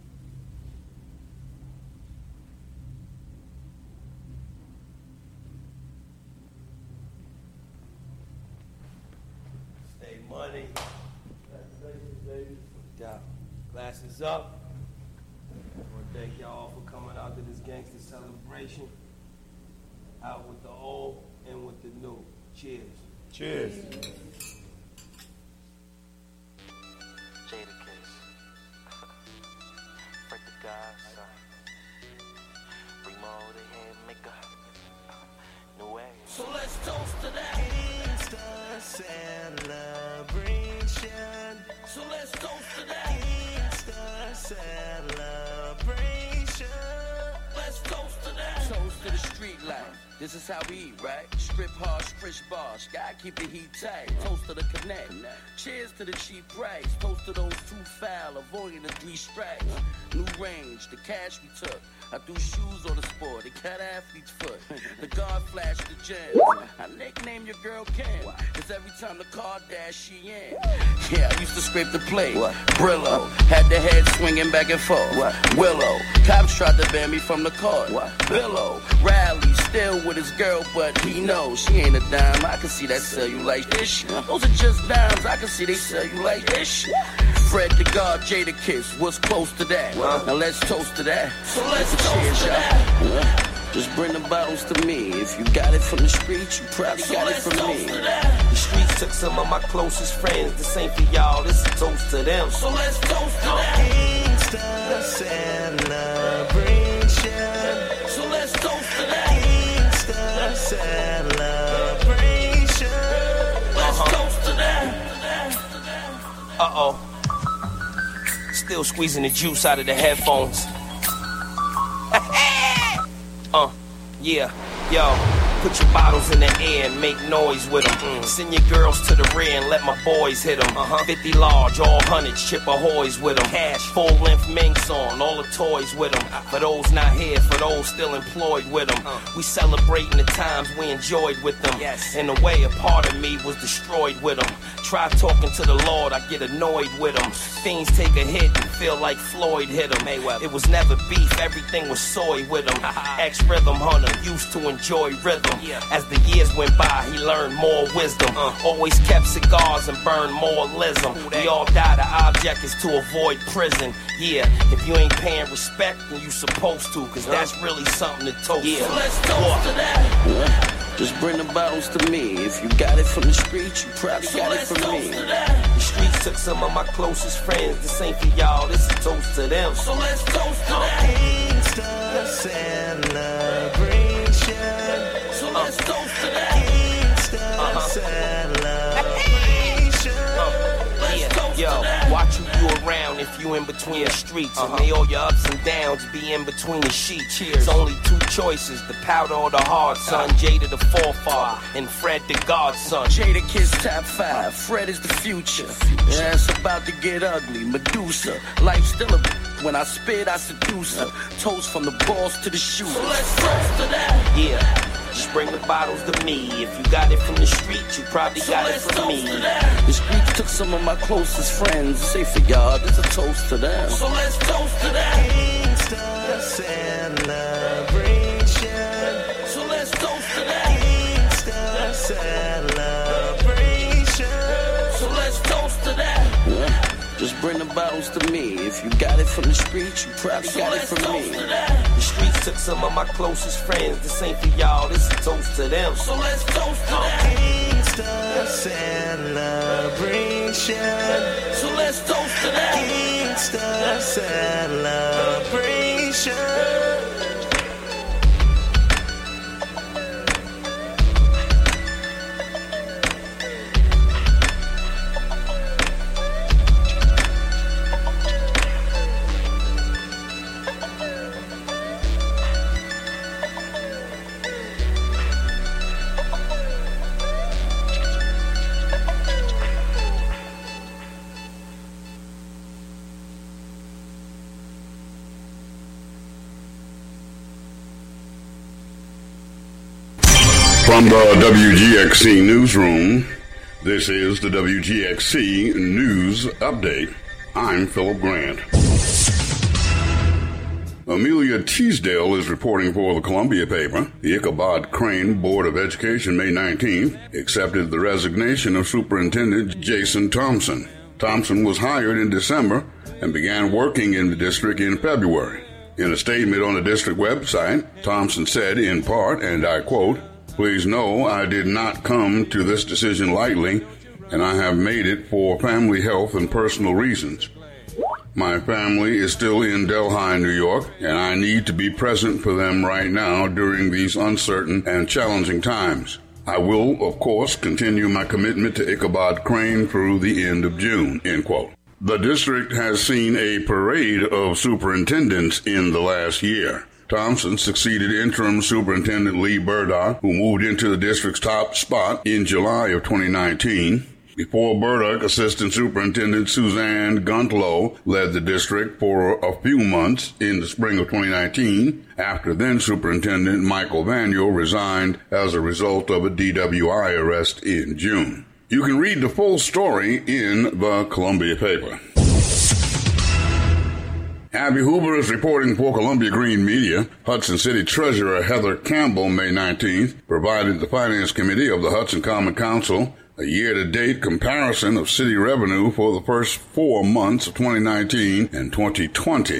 Stay money. Congratulations, baby. No doubt. Glasses up. I want to thank y'all for coming out to this gangster celebration. Out with the old and with the new. Cheers. Cheers. So let's toast to that gangsta celebration. So let's toast to that gangsta celebration. Let's toast to that. Toast to the street life. This is how we eat, right? Strip hard, sprish bars. Gotta keep the heat tight. Toast to the connect. Cheers to the cheap price. Toast to those too foul, avoiding the 3 strikes. New range, the cash we took. I threw shoes on the sport, they cut athlete's foot. The guard flashed the gym. I nicknamed your girl Kim, cause every time the car dashed, she in. Yeah, I used to scrape the plate. Brillo, had the head swinging back and forth. Willow, cops tried to ban me from the court. Billow, Rally, still with his girl, but he knows she ain't a dime. I can see that cellulite ish. Those are just dimes, I can see they cellulite ish. Fred the God, Jadakiss, what's close to that? Now let's toast to that. So let's toast to that. Just bring the bottles to me. If you got it from the streets, you probably got it from me. The streets took some of my closest friends. This ain't for y'all, this is a toast to them. So let's toast to that. Gangsta celebration. So let's toast to that. Gangsta celebration. Let's toast to that. Uh-oh. Still squeezing the juice out of the headphones. Yeah, yo, put your bottles in the air and make noise with them. Send your girls to the rear and let my boys hit them. 50 large, all hundreds, chip ahoys with them. Cash, full-length minks on, all the toys with them. For those not here, for those still employed with them. We celebrating the times we enjoyed with them. In a way, a part of me was destroyed with them. Try talking to the Lord, I get annoyed with them. Fiends take a hit and feel like Floyd hit them. It was never beef, everything was soy with them. Ex-rhythm hunter, used to enjoy rhythm. As the years went by, he learned more wisdom. Always kept cigars and burned more lism. We all die, the object is to avoid prison. Yeah, if you ain't paying respect, then you supposed to, cause that's really something to toast to. So let's toast to that. Just bring the bottles to me. If you got it from the streets, you probably got it from me. The streets took some of my closest friends. This ain't for y'all, this is a toast to them. So let's toast to that. Gangsta celebration. So let's toast to that. Gangsta celebration. Let's toast to that. Watch who you around if you in between the streets. And may all your ups and downs be in between the sheets. There's only two choices, the powder or the hard son. Jada the forefather and Fred the godson. Jada Kiss top 5, Fred is the future. Yeah, it's about to get ugly, Medusa. Life's still a when I spit, I seduce her. Toast from the balls to the shoes. So let's toast to that. Yeah. Just bring the bottles to me. If you got it from the street, you probably got it from me. The streets took some of my closest friends. Say for y'all, this a toast to them. So let's toast to that. Gangsta celebration. So let's toast to that. Gangsta celebration. So let's toast to that. Just bring the bottles to me. If you got it from the streets, you probably got it from me. The streets took some of my closest friends. This ain't for y'all, this is a toast to them. So let's toast to that. Gangsta celebration. So let's toast to that. Gangsta celebration. From the WGXC newsroom, this is the WGXC News Update. I'm Philip Grant. Amelia Teasdale is reporting for the Columbia paper. The Ichabod Crane Board of Education, May 19th, accepted the resignation of Superintendent Jason Thompson. Thompson was hired in December and began working in the district in February. In a statement on the district website, Thompson said in part, and I quote, "Please know I did not come to this decision lightly, and I have made it for family health and personal reasons. My family is still in Delhi, New York, and I need to be present for them right now during these uncertain and challenging times. I will, of course, continue my commitment to Ichabod Crane through the end of June," end quote. The district has seen a parade of superintendents in the last year. Thompson succeeded interim superintendent Lee Burdock, who moved into the district's top spot in July of 2019. Before Burdock, Assistant Superintendent Suzanne Guntlow led the district for a few months in the spring of 2019, after then Superintendent Michael Vaniel resigned as a result of a DWI arrest in June. You can read the full story in the Columbia paper. Abby Hoover is reporting for Columbia Green Media. Hudson City Treasurer Heather Campbell, May 19th, provided the Finance Committee of the Hudson Common Council a year-to-date comparison of city revenue for the first 4 months of 2019 and 2020.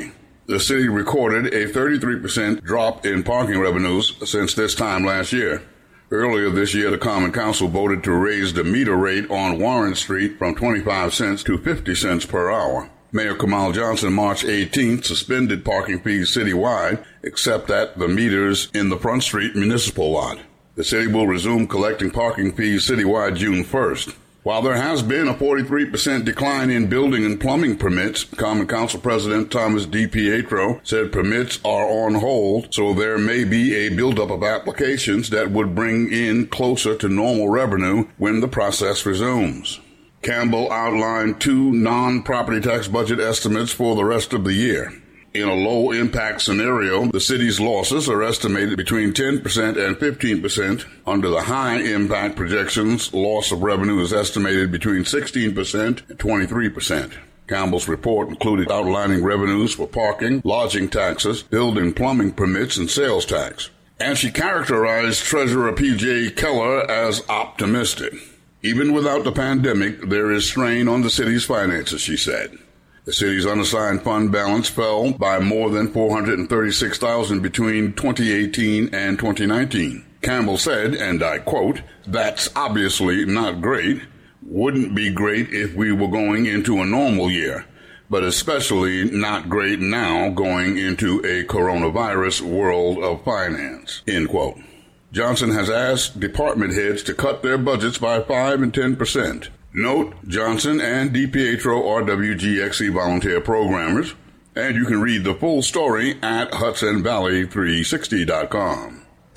The city recorded a 33% drop in parking revenues since this time last year. Earlier this year, the Common Council voted to raise the meter rate on Warren Street from 25 cents to 50 cents per hour. Mayor Kamal Johnson, March 18th, suspended parking fees citywide, except at the meters in the Front Street municipal lot. The city will resume collecting parking fees citywide June 1st. While there has been a 43% decline in building and plumbing permits, Common Council President Thomas DiPietro said permits are on hold, so there may be a buildup of applications that would bring in closer to normal revenue when the process resumes. Campbell outlined 2 non-property tax budget estimates for the rest of the year. In a low-impact scenario, the city's losses are estimated between 10% and 15%. Under the high-impact projections, loss of revenue is estimated between 16% and 23%. Campbell's report included outlining revenues for parking, lodging taxes, building plumbing permits, and sales tax. And she characterized Treasurer P.J. Keller as optimistic. Even without the pandemic, there is strain on the city's finances, she said. The city's unassigned fund balance fell by more than $436,000 between 2018 and 2019. Campbell said, and I quote, "That's obviously not great. Wouldn't be great if we were going into a normal year, but especially not great now going into a coronavirus world of finance," end quote. Johnson has asked department heads to cut their budgets by 5 and 10%. Note, Johnson and DiPietro are WGXC volunteer programmers, and you can read the full story at HudsonValley360.com.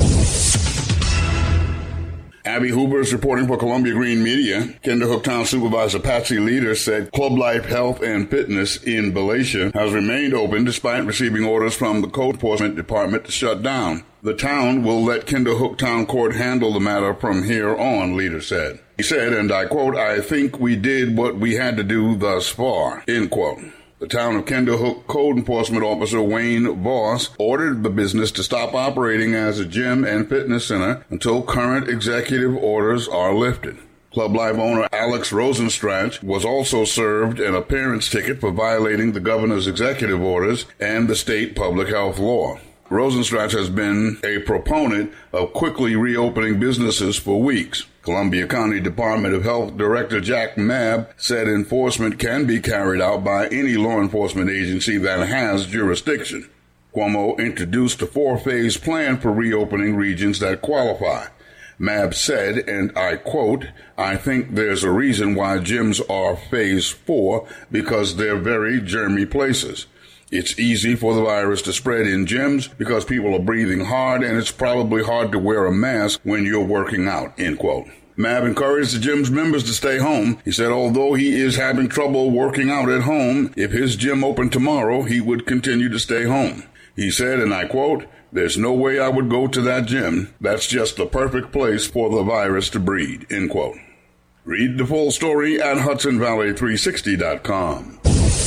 Abby Hoover is reporting for Columbia Green Media. Kinderhook Town Supervisor Patsy Leader said Club Life Health and Fitness in Valatia has remained open despite receiving orders from the Code Enforcement Department to shut down. The town will let Kinderhook Town Court handle the matter from here on, Leader said. He said, and I quote, "I think we did what we had to do thus far," end quote. The town of Kinderhook Code Enforcement Officer Wayne Voss ordered the business to stop operating as a gym and fitness center until current executive orders are lifted. Club Life owner Alex Rosenstrach was also served an appearance ticket for violating the governor's executive orders and the state public health law. Rosenstrach has been a proponent of quickly reopening businesses for weeks. Columbia County Department of Health Director Jack Mabb said enforcement can be carried out by any law enforcement agency that has jurisdiction. Cuomo introduced a 4-phase plan for reopening regions that qualify. Mabb said, and I quote, "I think there's a reason why gyms are phase 4 because they're very germy places. It's easy for the virus to spread in gyms because people are breathing hard, and it's probably hard to wear a mask when you're working out," end quote. Mabb encouraged the gym's members to stay home. He said although he is having trouble working out at home, if his gym opened tomorrow, he would continue to stay home. He said, and I quote, "There's no way I would go to that gym. That's just the perfect place for the virus to breed," end quote. Read the full story at HudsonValley360.com.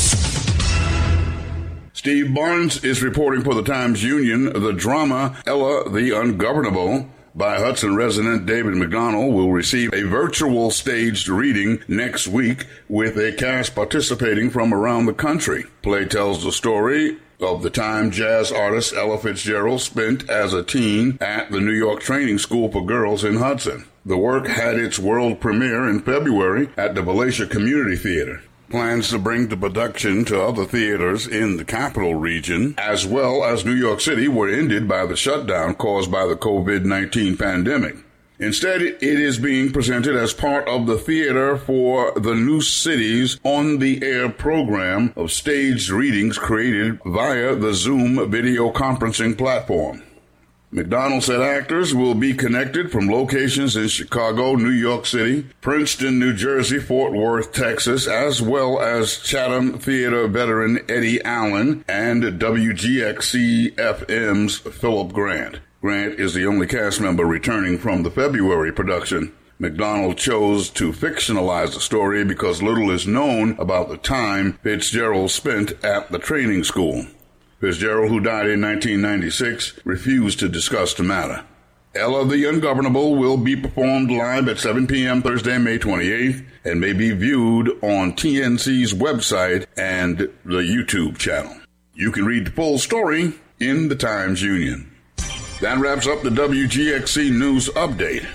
Steve Barnes is reporting for the Times-Union. The drama Ella the Ungovernable by Hudson resident David McDonald will receive a virtual staged reading next week with a cast participating from around the country. Play tells the story of the time jazz artist Ella Fitzgerald spent as a teen at the New York Training School for Girls in Hudson. The work had its world premiere in February at the Valatia Community Theater. Plans to bring the production to other theaters in the capital region, as well as New York City, were ended by the shutdown caused by the COVID-19 pandemic. Instead, it is being presented as part of the Theater for the New Cities on-the-air program of staged readings created via the Zoom video conferencing platform. McDonald said actors will be connected from locations in Chicago, New York City, Princeton, New Jersey, Fort Worth, Texas, as well as Chatham Theater veteran Eddie Allen and WGXC-FM's Philip Grant. Grant is the only cast member returning from the February production. McDonald chose to fictionalize the story because little is known about the time Fitzgerald spent at the training school. Fitzgerald, who died in 1996, refused to discuss the matter. Ella the Ungovernable will be performed live at 7 p.m. Thursday, May 28th, and may be viewed on TNC's website and the YouTube channel. You can read the full story in the Times-Union. That wraps up the WGXC News Update.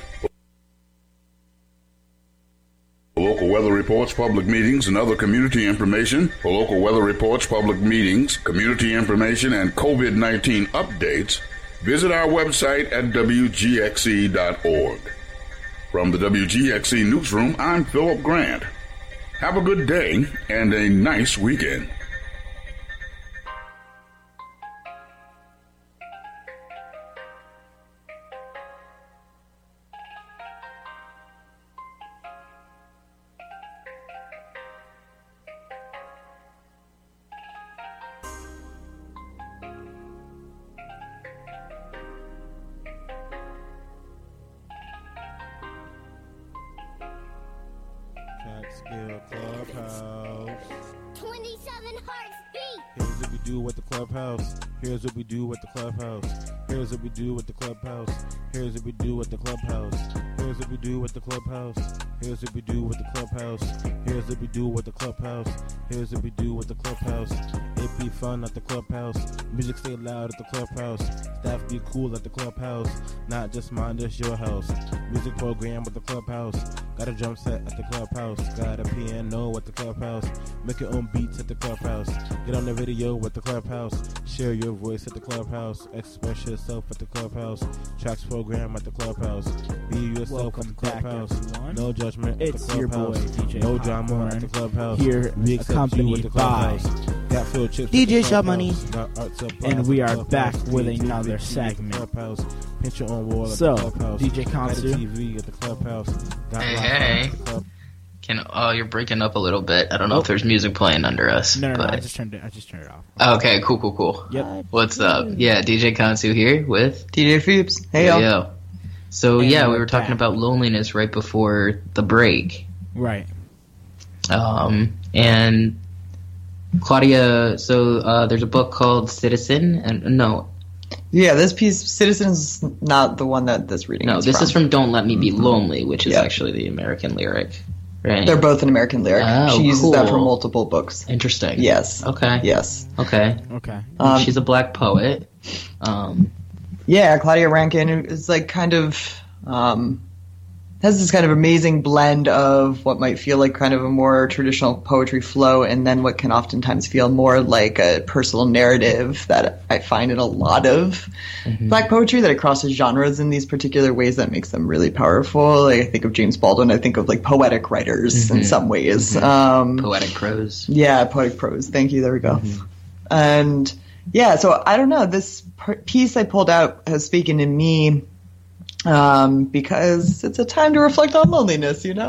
For local weather reports, public meetings, and other community information, for local weather reports, public meetings, community information, and COVID-19 updates, visit our website at WGXC.org. From the WGXC Newsroom, I'm Philip Grant. Have a good day and a nice weekend. Catskill Clubhouse. 27 hearts beat. Here's what we do with the Clubhouse. Here's what we do with the Clubhouse. Here's what we do with the Clubhouse. Here's what we do with the Clubhouse. Here's what we do with the Clubhouse. Here's what we do with the Clubhouse. Here's what we do with the Clubhouse. Here's what we do with the Clubhouse. It be fun at the Clubhouse. Music stay loud at the Clubhouse. Staff be cool at the Clubhouse. Not just mine, this your house. Music program with the Clubhouse. Got a drum set at the Clubhouse. Got a piano at the Clubhouse. Make your own beats at the Clubhouse. Get on the video with the Clubhouse. Share your voice at the Clubhouse. Express yourself at the Clubhouse. Tracks program at the Clubhouse. Be yourself at the Clubhouse. No judgment at the Clubhouse. Your boy, DJ no drama at the Clubhouse. Here, accompanied by DJ Shop Money, and we are back with another segment. So, DJ Kansu. Hey. You're breaking up a little bit. I don't know if there's music playing under us. No, but... I just turned it off. Okay, cool. Yep. What's up? Yeah, DJ Kansu here with DJ Phoebes. Hey, y'all. Yo. So, we were talking about loneliness right before the break. Right. And Claudia, so there's a book called Citizen, Yeah, this piece, Citizen, is not the one that this reading is this is from Don't Let Me Be Lonely, which is actually the American lyric. Right. They're both an American lyric. Oh, she uses that for multiple books. Interesting. Yes. Okay. Yes. Okay. She's a black poet. Yeah, Claudia Rankin is like kind of has this kind of amazing blend of what might feel like kind of a more traditional poetry flow and then what can oftentimes feel more like a personal narrative that I find in a lot of black poetry, that it crosses genres in these particular ways that makes them really powerful. Like, I think of James Baldwin, I think of like poetic writers in some ways. Poetic prose. Yeah, poetic prose. Thank you. There we go. And yeah, so I don't know. This piece I pulled out has spoken to me because it's a time to reflect on loneliness, in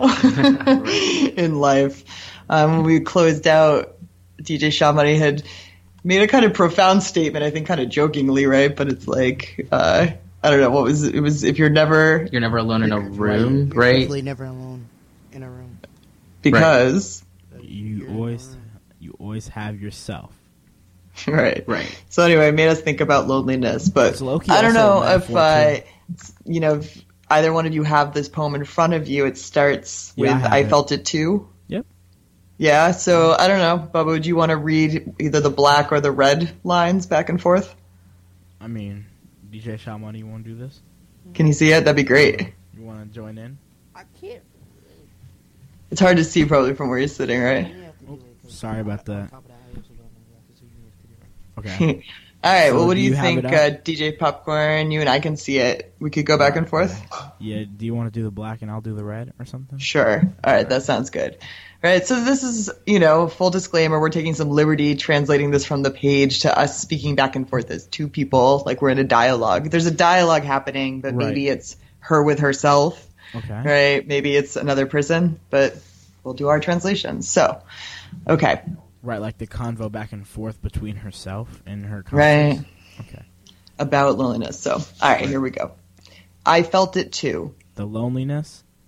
life. When we closed out, DJ Shamani had made a kind of profound statement, I think kind of jokingly, right? But it's like, I don't know, it was if you're never alone in a room, right? Definitely never alone in a room. Because you always have yourself. Right. So anyway, it made us think about loneliness, but I don't know if if either one of you have this poem in front of you. It starts with I felt it too. Yep. Yeah, so I don't know, Bubba, would you want to read either the black or the red lines back and forth? I mean, DJ Shamani, you want to do this? Can you see it? That'd be great. You want to join in? I can't. It's hard to see probably from where you're sitting, right? Sorry about that. Okay. All right, So well, what do you you have think, it up? DJ Popcorn? You and I can see it. We could go back and forth? Yeah, do you want to do the black and I'll do the red or something? Sure. All right, that sounds good. All right, so this is, full disclaimer, we're taking some liberty translating this from the page to us speaking back and forth as two people, like we're in a dialogue. There's a dialogue happening, but maybe it's her with herself. Okay. Right? Maybe it's another person, but we'll do our translations. So, okay. Right, like the convo back and forth between herself and her Right. conscience. Okay. About loneliness. So, all right, here we go. I felt it too. The loneliness?